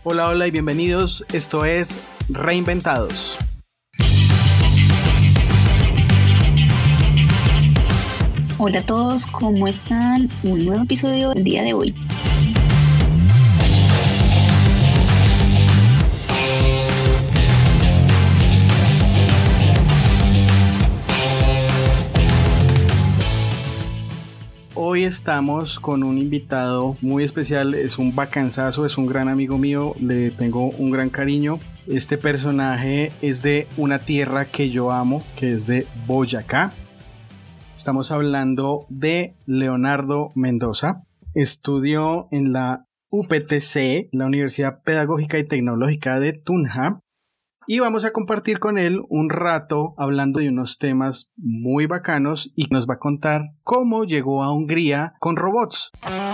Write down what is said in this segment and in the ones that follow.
Hola, hola y bienvenidos. Esto es Reinventados. Hola a todos, ¿cómo están? Un nuevo episodio del día de hoy. Hoy estamos con un invitado muy especial, es un bacanzazo, es un gran amigo mío, le tengo un gran cariño. Este personaje es de una tierra que yo amo, que es de Boyacá. Estamos hablando de Leonardo Mendoza. Estudió en la UPTC, la Universidad Pedagógica y Tecnológica de Tunja. Y vamos a compartir con él un rato hablando de unos temas muy bacanos y nos va a contar cómo llegó a Hungría con robots.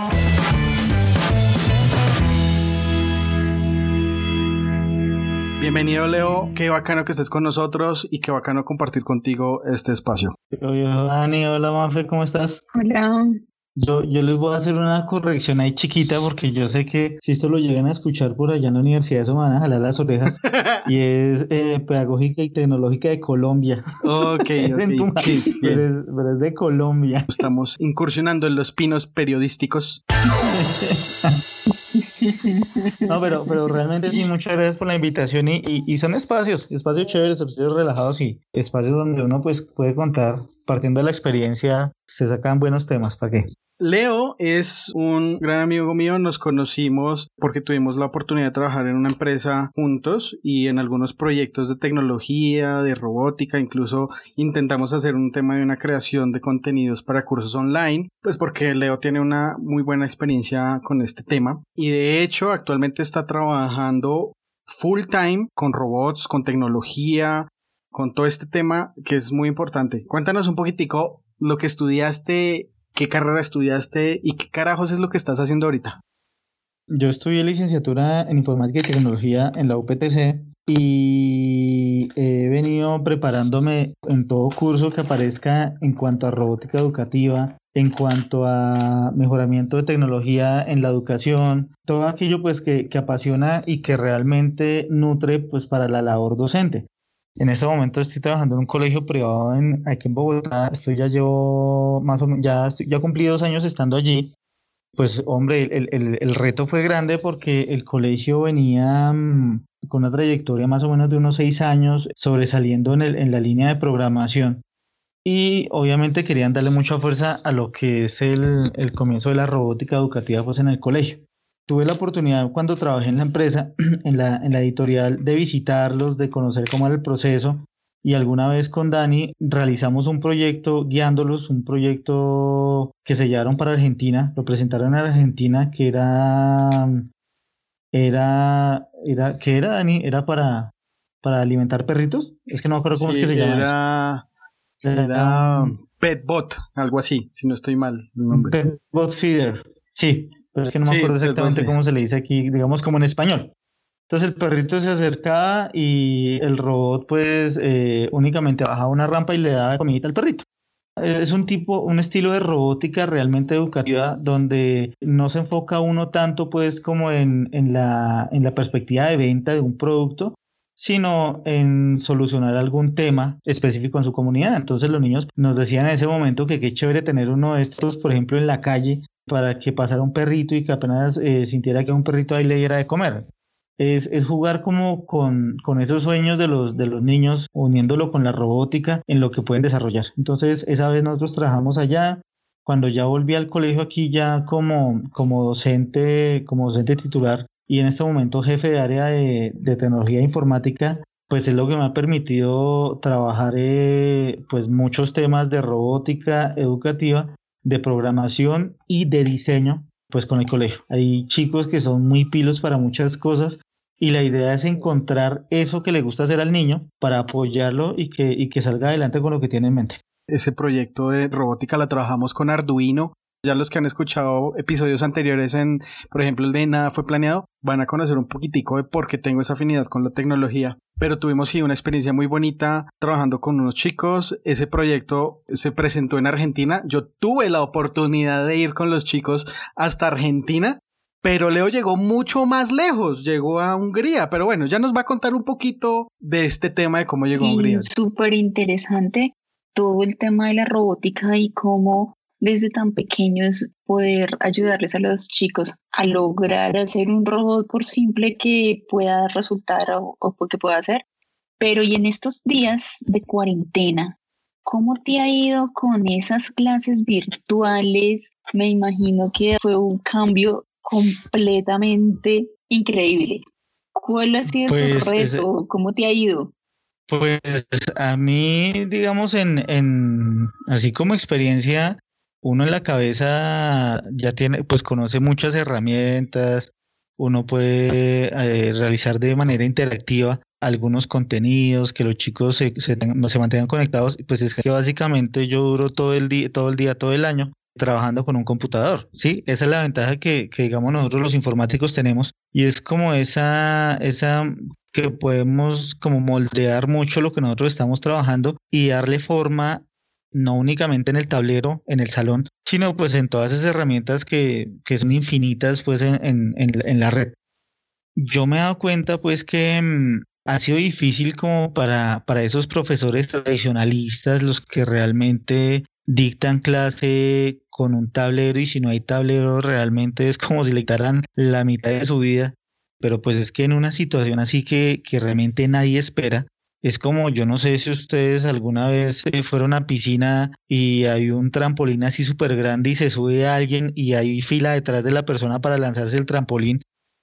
Bienvenido, Leo, qué bacano que estés con nosotros y qué bacano compartir contigo este espacio. Hola Dani, hola Mafe, ¿cómo estás? Hola. Yo les voy a hacer una corrección ahí chiquita porque yo sé que si esto lo llegan a escuchar por allá en la universidad eso me van a jalar las orejas y es Pedagógica y Tecnológica de Colombia. Ok, sí, bien. Pero es de Colombia. Estamos incursionando en los pinos periodísticos. No, pero realmente sí, muchas gracias por la invitación y son espacios chéveres, espacios relajados y espacios donde uno pues puede contar, partiendo de la experiencia, se sacan buenos temas, ¿para qué? Leo es un gran amigo mío, nos conocimos porque tuvimos la oportunidad de trabajar en una empresa juntos y en algunos proyectos de tecnología, de robótica, incluso intentamos hacer un tema de una creación de contenidos para cursos online, pues porque Leo tiene una muy buena experiencia con este tema y de hecho actualmente está trabajando full time con robots, con tecnología, con todo este tema que es muy importante. Cuéntanos un poquitico lo que estudiaste. ¿Qué carrera estudiaste y qué carajos es lo que estás haciendo ahorita? Yo estudié licenciatura en Informática y Tecnología en la UPTC y he venido preparándome en todo curso que aparezca en cuanto a robótica educativa, en cuanto a mejoramiento de tecnología en la educación, todo aquello pues que apasiona y que realmente nutre pues para la labor docente. En este momento estoy trabajando en un colegio privado aquí en Bogotá. Ya llevo más o menos, ya cumplí 2 años estando allí. Pues hombre, el reto fue grande porque el colegio venía con una trayectoria más o menos de unos 6 años sobresaliendo en la línea de programación. Y obviamente querían darle mucha fuerza a lo que es el comienzo de la robótica educativa pues en el colegio. Tuve la oportunidad cuando trabajé en la empresa, en la editorial, de visitarlos, de conocer cómo era el proceso y alguna vez con Dani realizamos un proyecto guiándolos, un proyecto que se llevaron para Argentina, lo presentaron en Argentina que ¿qué era Dani? ¿Era para alimentar perritos? Es que no me acuerdo cómo es que se llama eso. Era Petbot, algo así, si no estoy mal el nombre. Petbot Feeder, sí. Pero es que no me acuerdo exactamente cómo se le dice aquí, digamos como en español. Entonces el perrito se acercaba y el robot pues únicamente bajaba una rampa y le daba comidita al perrito. Es un estilo de robótica realmente educativa donde no se enfoca uno tanto pues como en la perspectiva de venta de un producto, sino en solucionar algún tema específico en su comunidad. Entonces los niños nos decían en ese momento que qué chévere tener uno de estos, por ejemplo, en la calle para que pasara un perrito y que apenas sintiera que un perrito ahí le diera de comer. Es jugar como con esos sueños de los niños, uniéndolo con la robótica en lo que pueden desarrollar. Entonces, esa vez nosotros trabajamos allá. Cuando ya volví al colegio aquí ya como docente titular y en este momento jefe de área de tecnología e informática, pues es lo que me ha permitido trabajar pues muchos temas de robótica educativa, de programación y de diseño, pues con el colegio. Hay chicos que son muy pilos para muchas cosas y la idea es encontrar eso que le gusta hacer al niño para apoyarlo y que salga adelante con lo que tiene en mente. Ese proyecto de robótica la trabajamos con Arduino. Ya los que han escuchado episodios anteriores por ejemplo, el de Nada Fue Planeado, van a conocer un poquitico de por qué tengo esa afinidad con la tecnología. Pero tuvimos sí una experiencia muy bonita trabajando con unos chicos. Ese proyecto se presentó en Argentina. Yo tuve la oportunidad de ir con los chicos hasta Argentina pero Leo llegó mucho más lejos, llegó a Hungría, pero bueno, ya nos va a contar un poquito de este tema de cómo llegó a Hungría. Súper interesante todo el tema de la robótica y cómo desde tan pequeños poder ayudarles a los chicos a lograr hacer un robot por simple que pueda resultar o que pueda hacer. Pero y en estos días de cuarentena, ¿cómo te ha ido con esas clases virtuales? Me imagino que fue un cambio completamente increíble. ¿Cuál ha sido tu reto? ¿Cómo te ha ido? Pues a mí, digamos, así como experiencia, uno en la cabeza ya tiene, pues conoce muchas herramientas, uno puede realizar de manera interactiva algunos contenidos, que los chicos se mantengan conectados. Pues es que básicamente yo duro todo el día, todo el año trabajando con un computador, ¿sí? Esa es la ventaja que digamos nosotros los informáticos tenemos, y es como esa que podemos como moldear mucho lo que nosotros estamos trabajando y darle forma no únicamente en el tablero, en el salón, sino pues en todas esas herramientas que son infinitas pues en la red. Yo me he dado cuenta pues que ha sido difícil como para esos profesores tradicionalistas, los que realmente dictan clase con un tablero, y si no hay tablero realmente es como si le quitaran la mitad de su vida. Pero pues es que en una situación así que realmente nadie espera, es como, yo no sé si ustedes alguna vez fueron a piscina y hay un trampolín así súper grande y se sube a alguien y hay fila detrás de la persona para lanzarse el trampolín,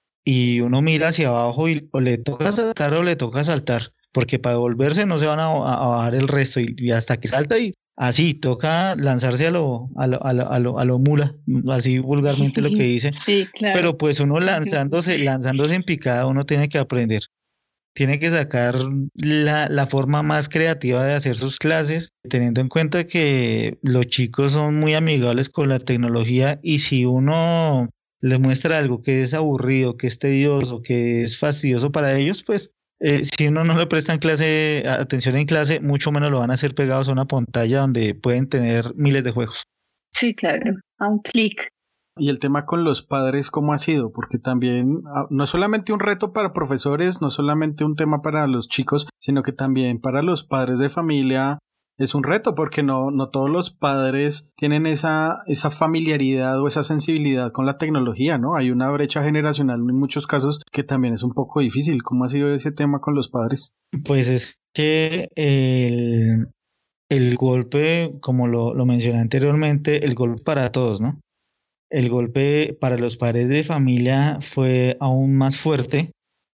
y uno mira hacia abajo y o le toca saltar o le toca saltar, porque para devolverse no se van a bajar el resto, y hasta que salta y así toca lanzarse a lo mula, así vulgarmente lo que dice. Sí, claro. Pero pues uno lanzándose en picada, uno tiene que aprender. Tiene que sacar la forma más creativa de hacer sus clases, teniendo en cuenta que los chicos son muy amigables con la tecnología, y si uno les muestra algo que es aburrido, que es tedioso, que es fastidioso para ellos, pues si uno no le prestan atención en clase, mucho menos lo van a hacer pegados a una pantalla donde pueden tener miles de juegos. Sí, claro, a un clic. Y el tema con los padres, ¿cómo ha sido? Porque también no es solamente un reto para profesores, no es solamente un tema para los chicos, sino que también para los padres de familia es un reto, porque no todos los padres tienen esa familiaridad o esa sensibilidad con la tecnología, ¿no? Hay una brecha generacional en muchos casos que también es un poco difícil. ¿Cómo ha sido ese tema con los padres? Pues es que el golpe, como lo mencioné anteriormente, el golpe para todos, ¿no? El golpe para los padres de familia fue aún más fuerte,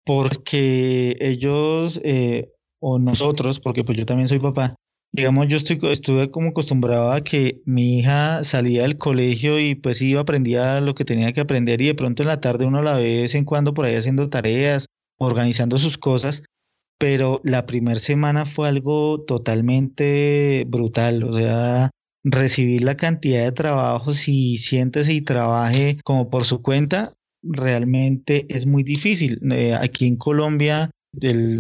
porque ellos o nosotros, porque pues yo también soy papá, digamos, yo estuve como acostumbrado a que mi hija salía del colegio y pues iba, aprendía lo que tenía que aprender, y de pronto en la tarde uno la ve de vez en cuando por ahí haciendo tareas, organizando sus cosas, pero la primera semana fue algo totalmente brutal. O sea, recibir la cantidad de trabajos y siéntese y trabaje como por su cuenta, realmente es muy difícil. Aquí en Colombia, el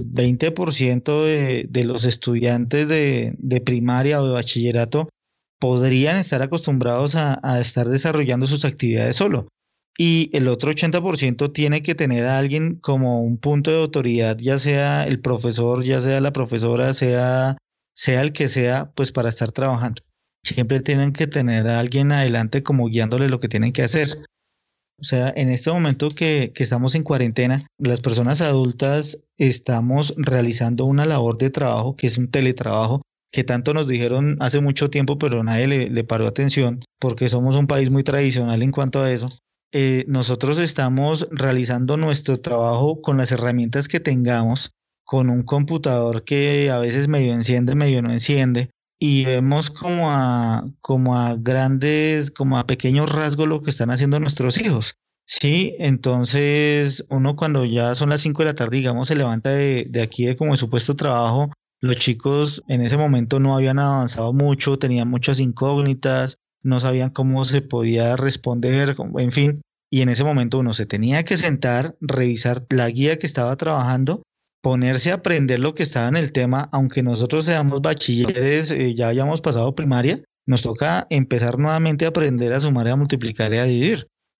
20% de los estudiantes de primaria o de bachillerato podrían estar acostumbrados a estar desarrollando sus actividades solo. Y el otro 80% tiene que tener a alguien como un punto de autoridad, ya sea el profesor, ya sea la profesora, sea el que sea, pues para estar trabajando. Siempre tienen que tener a alguien adelante como guiándole lo que tienen que hacer. O sea, en este momento que estamos en cuarentena, las personas adultas estamos realizando una labor de trabajo que es un teletrabajo, que tanto nos dijeron hace mucho tiempo, pero nadie le paró atención, porque somos un país muy tradicional en cuanto a eso. Nosotros estamos realizando nuestro trabajo con las herramientas que tengamos, con un computador que a veces medio enciende, medio no enciende, y vemos como a grandes, como a pequeños rasgos lo que están haciendo nuestros hijos. Sí, entonces uno cuando ya son las 5 de la tarde, digamos, se levanta de aquí de como de su puesto de trabajo, los chicos en ese momento no habían avanzado mucho, tenían muchas incógnitas, no sabían cómo se podía responder, en fin, y en ese momento uno se tenía que sentar, revisar la guía que estaba trabajando, ponerse a aprender lo que estaba en el tema. Aunque nosotros seamos bachilleres, ya hayamos pasado primaria, nos toca empezar nuevamente a aprender a sumar, a multiplicar y a dividir.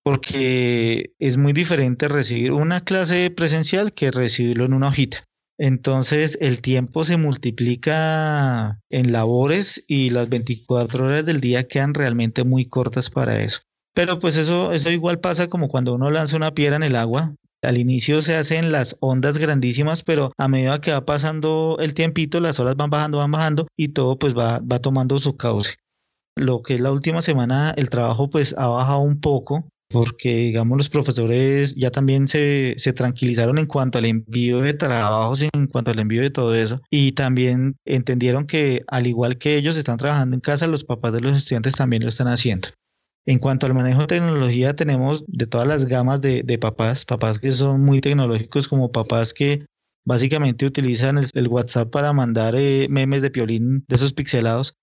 porque es muy diferente recibir una clase presencial que recibirlo en una hojita. Entonces el tiempo se multiplica en labores y las 24 horas del día quedan realmente muy cortas para eso. Pero pues eso igual pasa como cuando uno lanza una piedra en el agua. Al inicio se hacen las ondas grandísimas, pero a medida que va pasando el tiempito, las olas van bajando y todo pues va tomando su cauce. Lo que es la última semana, el trabajo pues ha bajado un poco, porque digamos los profesores ya también se tranquilizaron en cuanto al envío de trabajos, en cuanto al envío de todo eso, y también entendieron que al igual que ellos están trabajando en casa, los papás de los estudiantes también lo están haciendo. En cuanto al manejo de tecnología, tenemos de todas las gamas de papás que son muy tecnológicos, como papás que básicamente utilizan el WhatsApp para mandar memes de Piolín de esos pixelados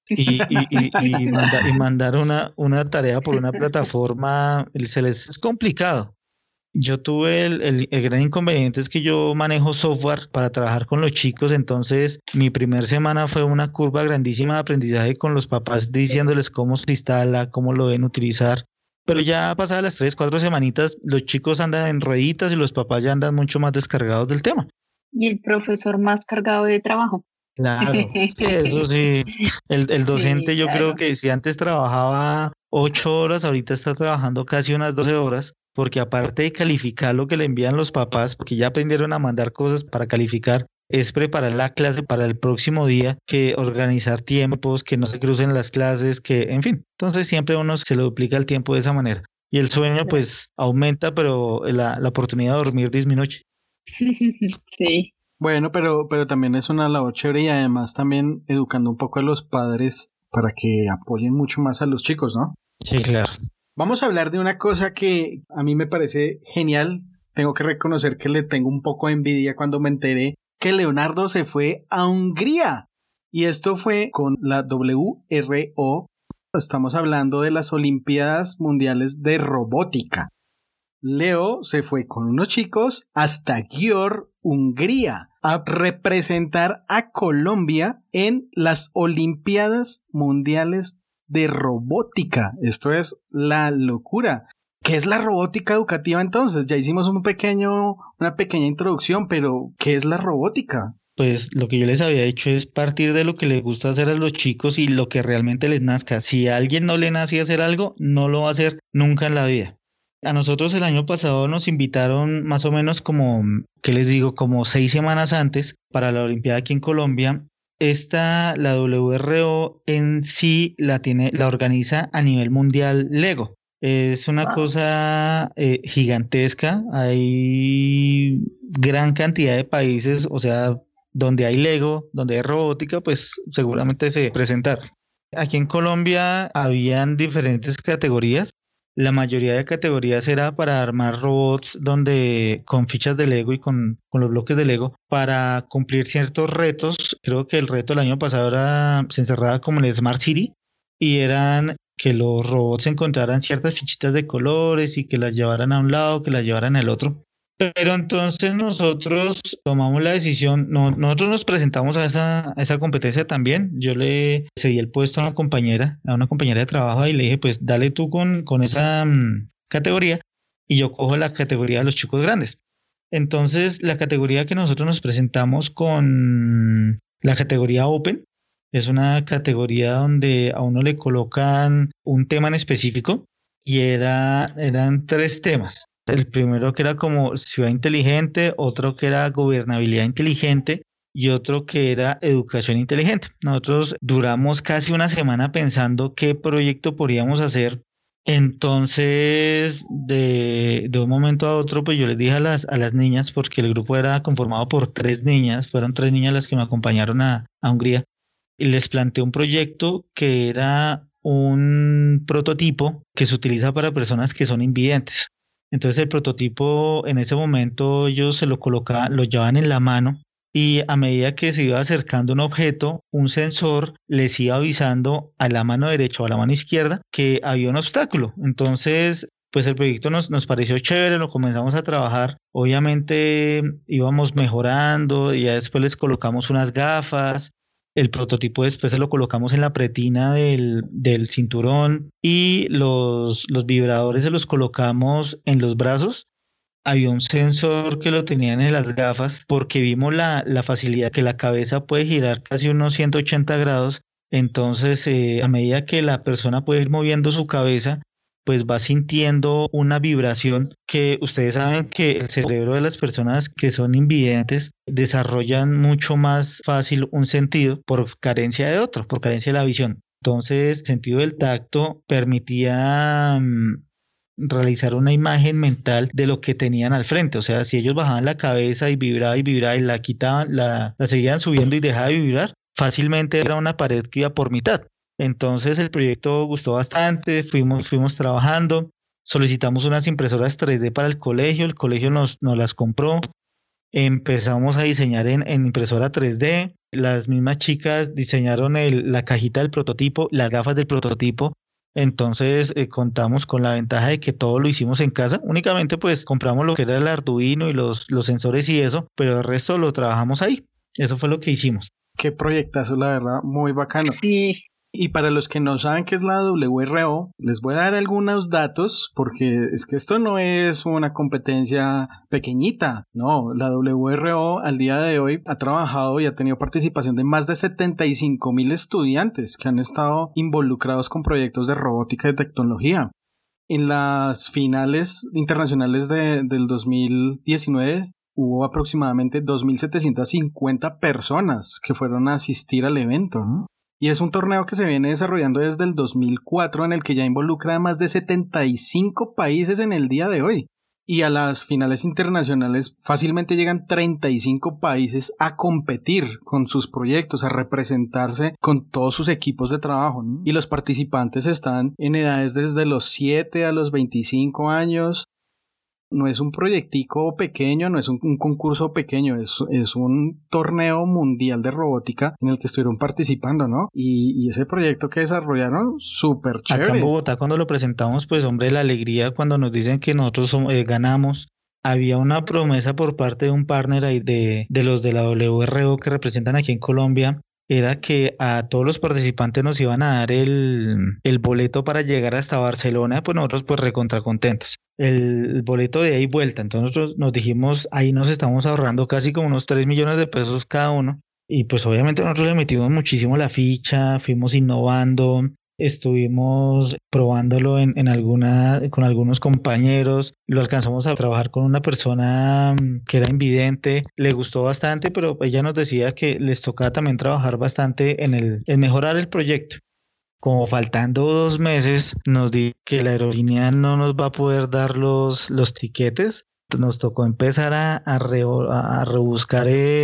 y mandar una tarea por una plataforma, es complicado. Yo tuve el gran inconveniente es que yo manejo software para trabajar con los chicos, entonces mi primer semana fue una curva grandísima de aprendizaje con los papás diciéndoles cómo se instala, cómo lo deben utilizar. Pero ya pasadas las 3, 4 semanitas, los chicos andan en rueditas y los papás ya andan mucho más descargados del tema. Y el profesor más cargado de trabajo. Claro, eso sí. El docente, sí, yo creo que si antes trabajaba 8 horas, ahorita está trabajando casi unas 12 horas, porque aparte de calificar lo que le envían los papás, porque ya aprendieron a mandar cosas para calificar, es preparar la clase para el próximo día, que organizar tiempos, que no se crucen las clases, que, en fin. Entonces siempre uno se le duplica el tiempo de esa manera. Y el sueño pues aumenta, pero la oportunidad de dormir disminuye. Sí. Bueno, pero también es una labor chévere y además también educando un poco a los padres para que apoyen mucho más a los chicos, ¿no? Sí, claro. Vamos a hablar de una cosa que a mí me parece genial. Tengo que reconocer que le tengo un poco de envidia cuando me enteré que Leonardo se fue a Hungría. Y esto fue con la WRO. Estamos hablando de las Olimpiadas Mundiales de Robótica. Leo se fue con unos chicos hasta Győr, Hungría, a representar a Colombia en las Olimpiadas Mundiales de Robótica. Esto es la locura. ¿Qué es la robótica educativa entonces? Ya hicimos una pequeña introducción, pero ¿qué es la robótica? Pues lo que yo les había dicho es partir de lo que les gusta hacer a los chicos y lo que realmente les nazca. Si a alguien no le nace hacer algo, no lo va a hacer nunca en la vida. A nosotros el año pasado nos invitaron más o menos como, ¿qué les digo? Como 6 semanas antes para la Olimpiada aquí en Colombia. La WRO en sí la organiza a nivel mundial Lego. Es una cosa gigantesca. Hay gran cantidad de países, o sea, donde hay Lego, donde hay robótica, pues seguramente se presentaron. Aquí en Colombia habían diferentes categorías. La mayoría de categorías era para armar robots con fichas de Lego y con los bloques de Lego para cumplir ciertos retos. Creo que el reto del año pasado se encerraba como en el Smart City y eran que los robots encontraran ciertas fichitas de colores y que las llevaran a un lado, que las llevaran al otro. Pero entonces nosotros tomamos la decisión, nosotros nos presentamos a esa competencia también. Yo le cedí el puesto a una compañera de trabajo y le dije, pues dale tú con esa categoría y yo cojo la categoría de los chicos grandes. Entonces la categoría que nosotros nos presentamos con la categoría Open es una categoría donde a uno le colocan un tema en específico y eran 3 temas. El primero que era como ciudad inteligente, otro que era gobernabilidad inteligente y otro que era educación inteligente. Nosotros duramos casi una semana pensando qué proyecto podríamos hacer. Entonces, de un momento a otro, pues yo les dije a las niñas, porque el grupo era conformado por 3 niñas, fueron 3 niñas las que me acompañaron a Hungría, y les planteé un proyecto que era un prototipo que se utiliza para personas que son invidentes. Entonces el prototipo en ese momento ellos se lo llevaban en la mano y a medida que se iba acercando un objeto, un sensor les iba avisando a la mano derecha o a la mano izquierda que había un obstáculo. Entonces, pues el proyecto nos pareció chévere, lo comenzamos a trabajar. Obviamente íbamos mejorando y ya después les colocamos unas gafas. El prototipo después se lo colocamos en la pretina del cinturón y los vibradores se los colocamos en los brazos. Había un sensor que lo tenían en las gafas porque vimos la facilidad que la cabeza puede girar casi unos 180 grados. Entonces, a medida que la persona puede ir moviendo su cabeza, pues va sintiendo una vibración que ustedes saben que el cerebro de las personas que son invidentes desarrollan mucho más fácil un sentido por carencia de otro, por carencia de la visión. Entonces, el sentido del tacto permitía realizar una imagen mental de lo que tenían al frente. O sea, si ellos bajaban la cabeza y vibraba y la quitaban, la seguían subiendo y dejaba de vibrar, fácilmente era una pared que iba por mitad. Entonces el proyecto gustó bastante, fuimos trabajando, solicitamos unas impresoras 3D para el colegio nos las compró, empezamos a diseñar en impresora 3D, las mismas chicas diseñaron la cajita del prototipo, las gafas del prototipo. Entonces contamos con la ventaja de que todo lo hicimos en casa, únicamente pues compramos lo que era el Arduino y los sensores y eso, pero el resto lo trabajamos ahí, eso fue lo que hicimos. Qué proyectazo, la verdad, muy bacano. Sí. Y para los que no saben qué es la WRO, les voy a dar algunos datos porque es que esto no es una competencia pequeñita. No, la WRO al día de hoy ha trabajado y ha tenido participación de más de 75,000 estudiantes que han estado involucrados con proyectos de robótica y tecnología. En las finales internacionales del 2019 hubo aproximadamente 2,750 personas que fueron a asistir al evento, ¿no? Y es un torneo que se viene desarrollando desde el 2004 en el que ya involucra a más de 75 países en el día de hoy. Y a las finales internacionales fácilmente llegan 35 países a competir con sus proyectos, a representarse con todos sus equipos de trabajo, ¿no? Y los participantes están en edades desde los 7 a los 25 años. No es un proyectico pequeño, no es un concurso pequeño, es un torneo mundial de robótica en el que estuvieron participando, ¿no? Y ese proyecto que desarrollaron, súper chévere. Acá en Bogotá cuando lo presentamos, pues hombre, la alegría cuando nos dicen que nosotros ganamos. Había una promesa por parte de un partner ahí de los de la WRO que representan aquí en Colombia, era que a todos los participantes nos iban a dar el boleto para llegar hasta Barcelona, pues nosotros pues recontra contentos. El boleto de ida y vuelta, entonces nosotros nos dijimos, ahí nos estamos ahorrando casi como unos 3 millones de pesos cada uno, y pues obviamente nosotros le metimos muchísimo la ficha, fuimos innovando, estuvimos probándolo con algunos compañeros, lo alcanzamos a trabajar con una persona que era invidente, le gustó bastante, pero ella nos decía que les tocaba también trabajar bastante en mejorar el proyecto. Como faltando 2 meses, nos dijo que la aerolínea no nos va a poder dar los tiquetes. Nos tocó empezar a rebuscar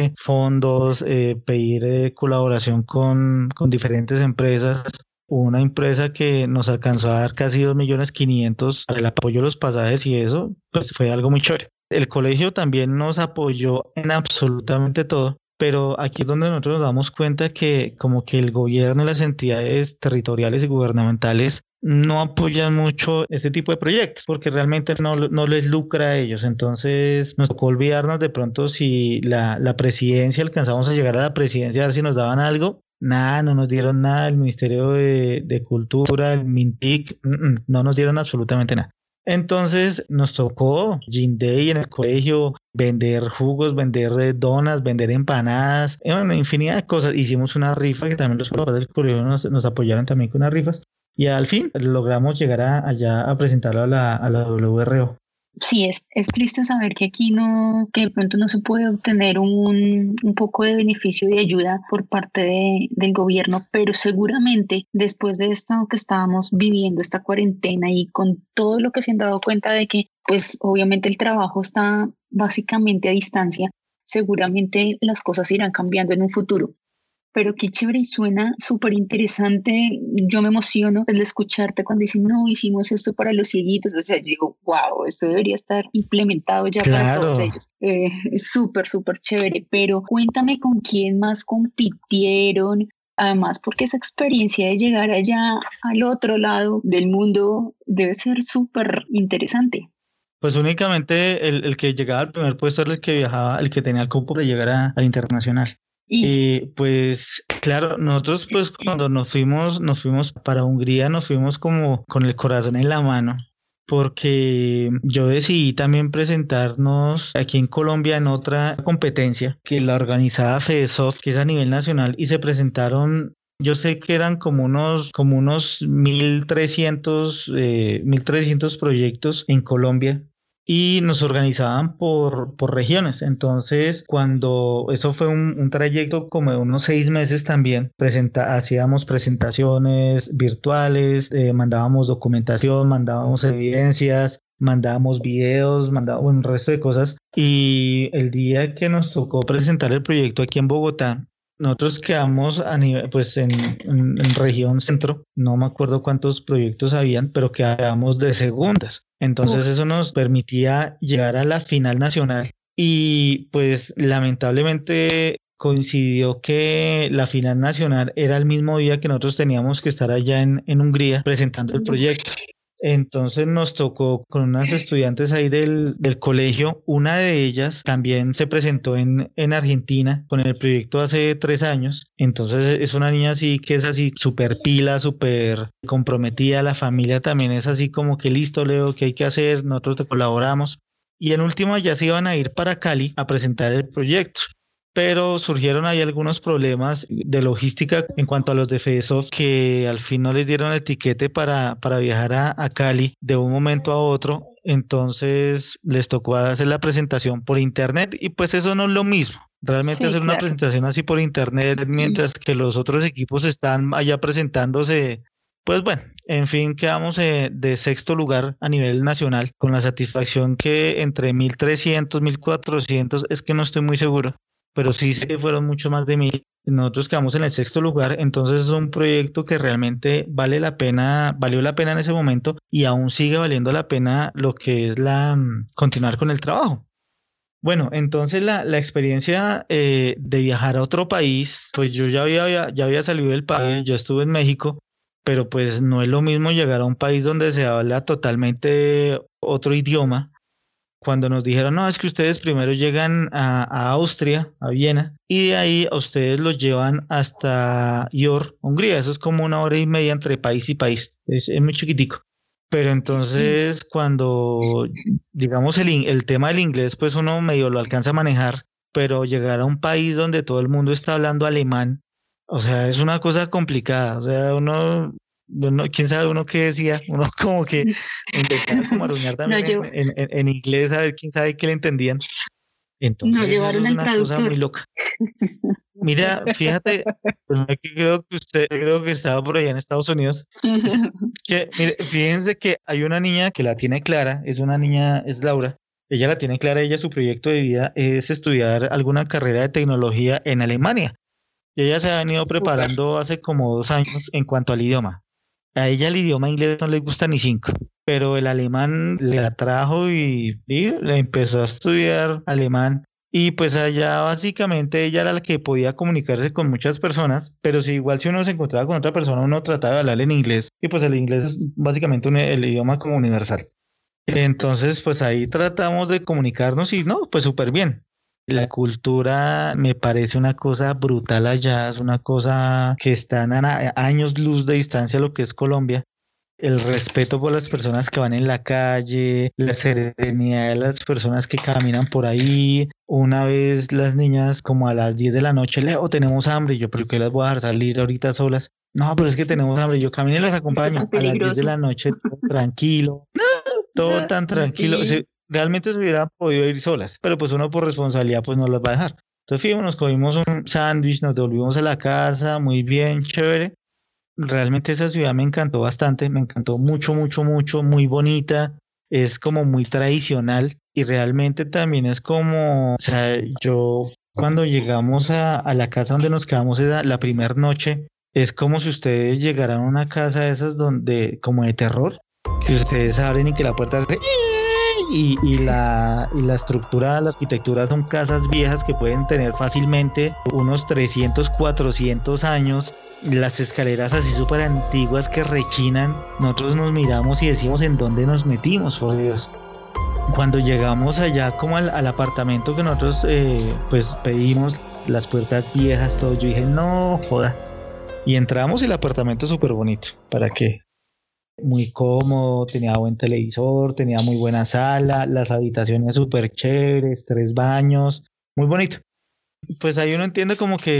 fondos, pedir colaboración con diferentes empresas. Una empresa que nos alcanzó a dar casi 2.500.000 para el apoyo de los pasajes y eso, pues fue algo muy chévere. El colegio también nos apoyó en absolutamente todo, pero aquí es donde nosotros nos damos cuenta que como que el gobierno y las entidades territoriales y gubernamentales no apoyan mucho este tipo de proyectos porque realmente no les lucra a ellos. Entonces nos tocó olvidarnos de pronto si la presidencia, alcanzamos a llegar a la presidencia a ver si nos daban algo. Nada, no nos dieron nada, el Ministerio de Cultura, el MINTIC, no nos dieron absolutamente nada. Entonces nos tocó Gin Day en el colegio, vender jugos, vender donas, vender empanadas, bueno, infinidad de cosas. Hicimos una rifa que también los papás del colegio nos apoyaron también con unas rifas y al fin logramos llegar allá a presentarlo a la WRO. Sí, es triste saber que aquí que de pronto no se puede obtener un poco de beneficio y ayuda por parte del gobierno, pero seguramente después de esto que estábamos viviendo, esta cuarentena y con todo lo que se han dado cuenta de que pues obviamente el trabajo está básicamente a distancia, seguramente las cosas irán cambiando en un futuro. Pero qué chévere y suena súper interesante. Yo me emociono al escucharte cuando dicen, no, hicimos esto para los cieguitos. O sea, yo digo, wow, esto debería estar implementado ya para todos ellos. Es súper, súper chévere. Pero cuéntame con quién más compitieron. Además, porque esa experiencia de llegar allá al otro lado del mundo debe ser súper interesante. Pues únicamente el que llegaba al primer puesto era el que viajaba, el que tenía el cupo para llegar al internacional. Y pues Claro, nosotros pues cuando nos fuimos para Hungría, nos fuimos como con el corazón en la mano, porque yo decidí también presentarnos aquí en Colombia en otra competencia que la organizaba FEDESOFT, que es a nivel nacional, y se presentaron, yo sé que eran como unos 1.300 proyectos en Colombia. Y nos organizaban por regiones. Entonces, cuando eso fue un trayecto como de unos 6 meses también, hacíamos presentaciones virtuales, mandábamos documentación, mandábamos evidencias, mandábamos videos, mandábamos un resto de cosas. Y el día que nos tocó presentar el proyecto aquí en Bogotá, nosotros quedamos a nivel, pues en región centro, no me acuerdo cuántos proyectos habían, pero quedamos de segundas. Entonces eso nos permitía llegar a la final nacional y pues lamentablemente coincidió que la final nacional era el mismo día que nosotros teníamos que estar allá en Hungría presentando el proyecto. Entonces nos tocó con unas estudiantes ahí del colegio. Una de ellas también se presentó en Argentina con el proyecto hace 3 años. Entonces es una niña así que es así súper pila, súper comprometida. La familia también es así como que listo, Leo, ¿qué hay que hacer? Nosotros te colaboramos. Y en última ya se iban a ir para Cali a presentar el proyecto. Pero surgieron ahí algunos problemas de logística en cuanto a los de FEDESOFT, que al fin no les dieron el tiquete para viajar a Cali de un momento a otro. Entonces les tocó hacer la presentación por internet y pues eso no es lo mismo. Realmente hacer una presentación así por internet mientras que los otros equipos están allá presentándose. Pues bueno, en fin, quedamos de 6º lugar a nivel nacional con la satisfacción que entre 1.300, 1.400, es que no estoy muy seguro, pero sí sé que fueron mucho más de 1.000. Nosotros quedamos en el 6º lugar, entonces es un proyecto que realmente valió la pena en ese momento y aún sigue valiendo la pena lo que es continuar con el trabajo. Bueno, entonces la experiencia de viajar a otro país, pues yo ya había salido del país, yo estuve en México, pero pues no es lo mismo llegar a un país donde se habla totalmente otro idioma. Cuando nos dijeron, no, es que ustedes primero llegan a Austria, a Viena, y de ahí a ustedes los llevan hasta Győr, Hungría. Eso es como 1 hora y media entre país y país. Es muy chiquitico. Pero entonces cuando, digamos, el tema del inglés, pues uno medio lo alcanza a manejar, pero llegar a un país donde todo el mundo está hablando alemán, o sea, es una cosa complicada. O sea, uno, quién sabe uno qué decía, uno como que intentaba como aruñar también en inglés, a ver quién sabe qué le entendían. Entonces no llevaron es el traductor. Cosa muy loca. Mira, fíjate, creo que estaba por allá en Estados Unidos. Que, mire, fíjense que hay una niña que la tiene clara, es Laura. Ella la tiene clara, ella su proyecto de vida es estudiar alguna carrera de tecnología en Alemania. Y ella se ha venido preparando hace como 2 años en cuanto al idioma. A ella el idioma inglés no le gusta ni 5, pero el alemán le atrajo y le empezó a estudiar alemán. Y pues allá básicamente ella era la que podía comunicarse con muchas personas, pero si uno se encontraba con otra persona, uno trataba de hablarle en inglés. Y pues el inglés es básicamente el idioma como universal. Entonces pues ahí tratamos de comunicarnos y no, pues súper bien. La cultura me parece una cosa brutal allá, es una cosa que están a años luz de distancia a lo que es Colombia. El respeto por las personas que van en la calle, la serenidad de las personas que caminan por ahí. Una vez las niñas como a las 10 de la noche, Leo, tenemos hambre. Yo, ¿pero qué las voy a dejar salir ahorita solas? No, pero es que tenemos hambre. Yo camino y las acompaño a las 10 de la noche, tranquilo, todo tan tranquilo. Sí. Realmente se hubieran podido ir solas, pero pues uno por responsabilidad pues no las va a dejar. Entonces fuimos, nos comimos un sándwich, nos devolvimos a la casa, muy bien, chévere. Realmente esa ciudad me encantó bastante, me encantó mucho, mucho, mucho, muy bonita, es como muy tradicional y realmente también es como, o sea, yo cuando llegamos a la casa donde nos quedamos la primera noche, es como si ustedes llegaran a una casa de esas donde, como de terror, que ustedes abren y que la puerta hace... Y la estructura, la arquitectura son casas viejas que pueden tener fácilmente unos 300, 400 años. Las escaleras así súper antiguas que rechinan. Nosotros nos miramos y decimos en dónde nos metimos, por Dios. Cuando llegamos allá como al apartamento que nosotros pues pedimos, las puertas viejas, todo. Yo dije, no, joda. Y entramos y el apartamento súper bonito. ¿Para qué? Muy cómodo, tenía buen televisor, tenía muy buena sala, las habitaciones súper chéveres, 3 baños, muy bonito. Pues ahí uno entiende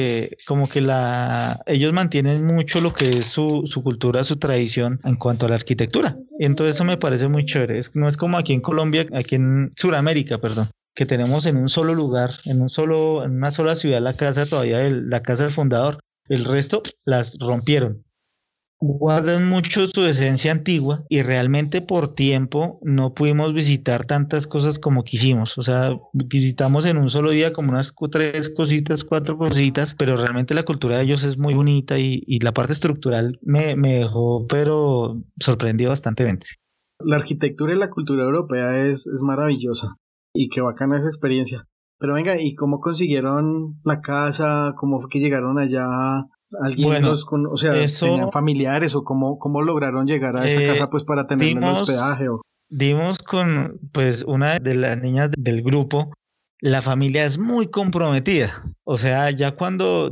ellos mantienen mucho lo que es su cultura, su tradición en cuanto a la arquitectura. Y entonces eso me parece muy chévere. No es como aquí en Colombia, aquí en Sudamérica, perdón, que tenemos en un solo lugar, en una sola ciudad la casa todavía la casa del fundador. El resto las rompieron. Guardan mucho su esencia antigua y realmente por tiempo no pudimos visitar tantas cosas como quisimos. O sea, visitamos en un solo día como unas 3 cositas, 4 cositas, pero realmente la cultura de ellos es muy bonita y la parte estructural me dejó, pero sorprendió bastante. La arquitectura y la cultura europea es maravillosa y qué bacana esa experiencia. Pero venga, ¿y cómo consiguieron la casa? ¿Cómo fue que llegaron allá? ¿Alguien tenían familiares o cómo lograron llegar a esa casa pues para tener el hospedaje? Dimos con pues una de las niñas del grupo. La familia es muy comprometida. O sea, ya cuando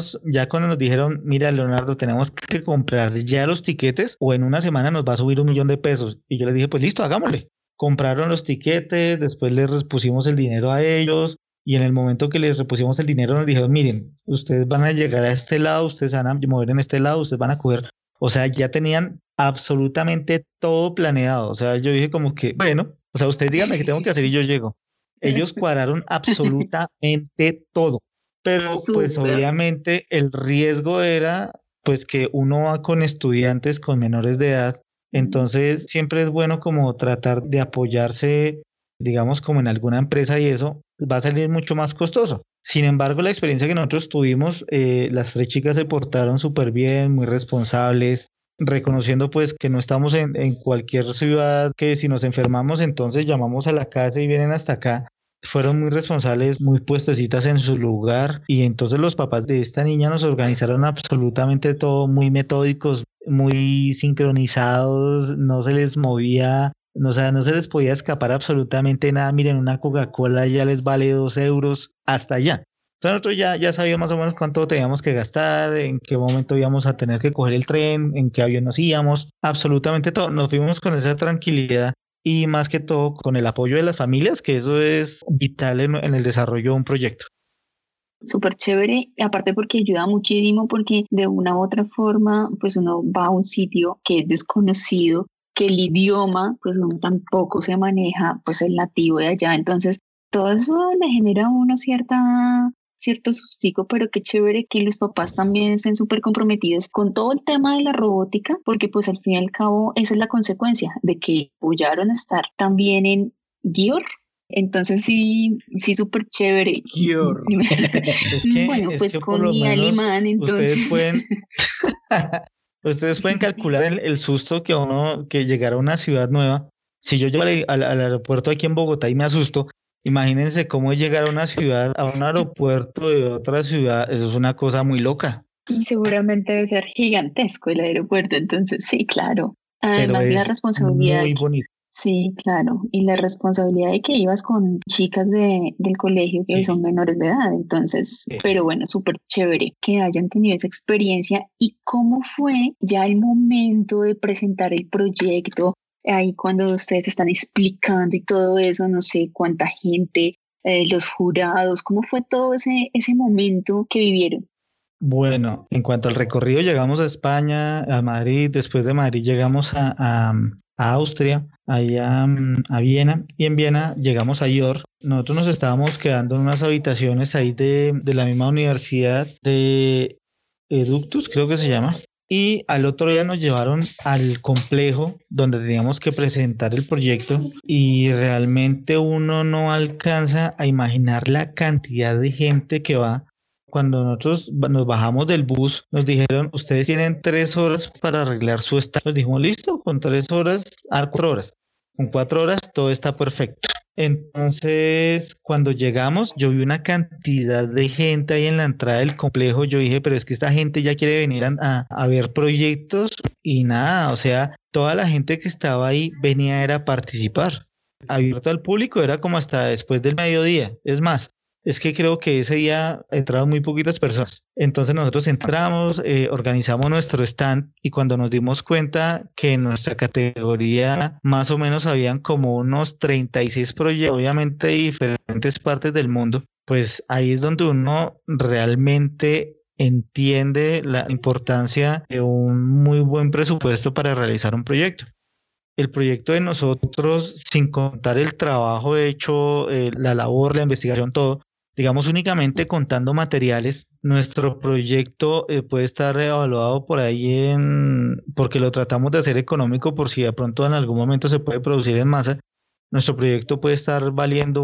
nos dijeron, mira, Leonardo, tenemos que comprar ya los tiquetes o en una semana nos va a subir $1.000.000. Y yo les dije, pues listo, hagámosle. Compraron los tiquetes, después les repusimos el dinero a ellos. Y en el momento que les repusimos el dinero nos dijeron, miren, ustedes van a llegar a este lado, ustedes van a mover en este lado, ustedes van a coger. O sea, ya tenían absolutamente todo planeado. O sea, yo dije como que, bueno, o sea, ustedes díganme qué tengo que hacer y yo llego. Ellos cuadraron absolutamente todo. Pero pues obviamente el riesgo era pues que uno va con estudiantes, con menores de edad. Entonces siempre es bueno como tratar de apoyarse, digamos, como en alguna empresa y eso va a salir mucho más costoso. Sin embargo, la experiencia que nosotros tuvimos, las 3 chicas se portaron súper bien, muy responsables, reconociendo pues que no estamos en cualquier ciudad, que si nos enfermamos entonces llamamos a la casa y vienen hasta acá. Fueron muy responsables, muy puestecitas en su lugar y entonces los papás de esta niña nos organizaron absolutamente todo, muy metódicos, muy sincronizados, no se les movía. O sea, no se les podía escapar absolutamente nada. Miren, una Coca-Cola ya les vale 2 euros hasta allá. Entonces nosotros ya sabíamos más o menos cuánto teníamos que gastar, en qué momento íbamos a tener que coger el tren, en qué avión nos íbamos, absolutamente todo. Nos fuimos con esa tranquilidad y más que todo con el apoyo de las familias, que eso es vital en el desarrollo de un proyecto. Súper chévere, aparte porque ayuda muchísimo, porque de una u otra forma, pues uno va a un sitio que es desconocido, que el idioma, pues uno tampoco se maneja, pues el nativo de allá, entonces todo eso le genera a uno cierto sustico, pero qué chévere que los papás también estén súper comprometidos con todo el tema de la robótica, porque pues al fin y al cabo esa es la consecuencia de que apoyaron a estar también en Gior. Entonces sí, súper chévere. Gior. Bueno, pues con mi alemán, entonces. Ustedes pueden calcular el susto que llegar a una ciudad nueva. Si yo llego al aeropuerto aquí en Bogotá y me asusto, imagínense cómo es llegar a una ciudad, a un aeropuerto de otra ciudad. Eso es una cosa muy loca. Y seguramente debe ser gigantesco el aeropuerto, entonces sí, claro. Además de la responsabilidad. Muy bonito. Sí, claro. Y la responsabilidad de que ibas con chicas del colegio que son menores de edad. Entonces, pero bueno, súper chévere que hayan tenido esa experiencia. ¿Y cómo fue ya el momento de presentar el proyecto? Ahí cuando ustedes están explicando y todo eso, no sé cuánta gente, los jurados, ¿cómo fue todo ese momento que vivieron? Bueno, en cuanto al recorrido, llegamos a España, a Madrid. Después de Madrid llegamos a Austria, allá a Viena, y en Viena llegamos a York. Nosotros nos estábamos quedando en unas habitaciones ahí de la misma universidad de Eductus, creo que se llama, y al otro día nos llevaron al complejo donde teníamos que presentar el proyecto y realmente uno no alcanza a imaginar la cantidad de gente que va. Cuando nosotros nos bajamos del bus, nos dijeron, ustedes tienen 3 horas para arreglar su estado. Nos dijimos, listo, con 3 horas, 4 horas. Con 4 horas todo está perfecto. Entonces, cuando llegamos, yo vi una cantidad de gente ahí en la entrada del complejo. Yo dije, pero es que esta gente ya quiere venir a ver proyectos y nada. O sea, toda la gente que estaba ahí venía a participar. Abierto al público era como hasta después del mediodía. Es más, es que creo que ese día entraron muy poquitas personas. Entonces nosotros entramos, organizamos nuestro stand y cuando nos dimos cuenta que en nuestra categoría más o menos habían como unos 36 proyectos, obviamente de diferentes partes del mundo, pues ahí es donde uno realmente entiende la importancia de un muy buen presupuesto para realizar un proyecto. El proyecto de nosotros, sin contar el trabajo hecho, la labor, la investigación, todo, digamos únicamente contando materiales, nuestro proyecto puede estar evaluado por ahí porque lo tratamos de hacer económico por si de pronto en algún momento se puede producir en masa. Nuestro proyecto puede estar valiendo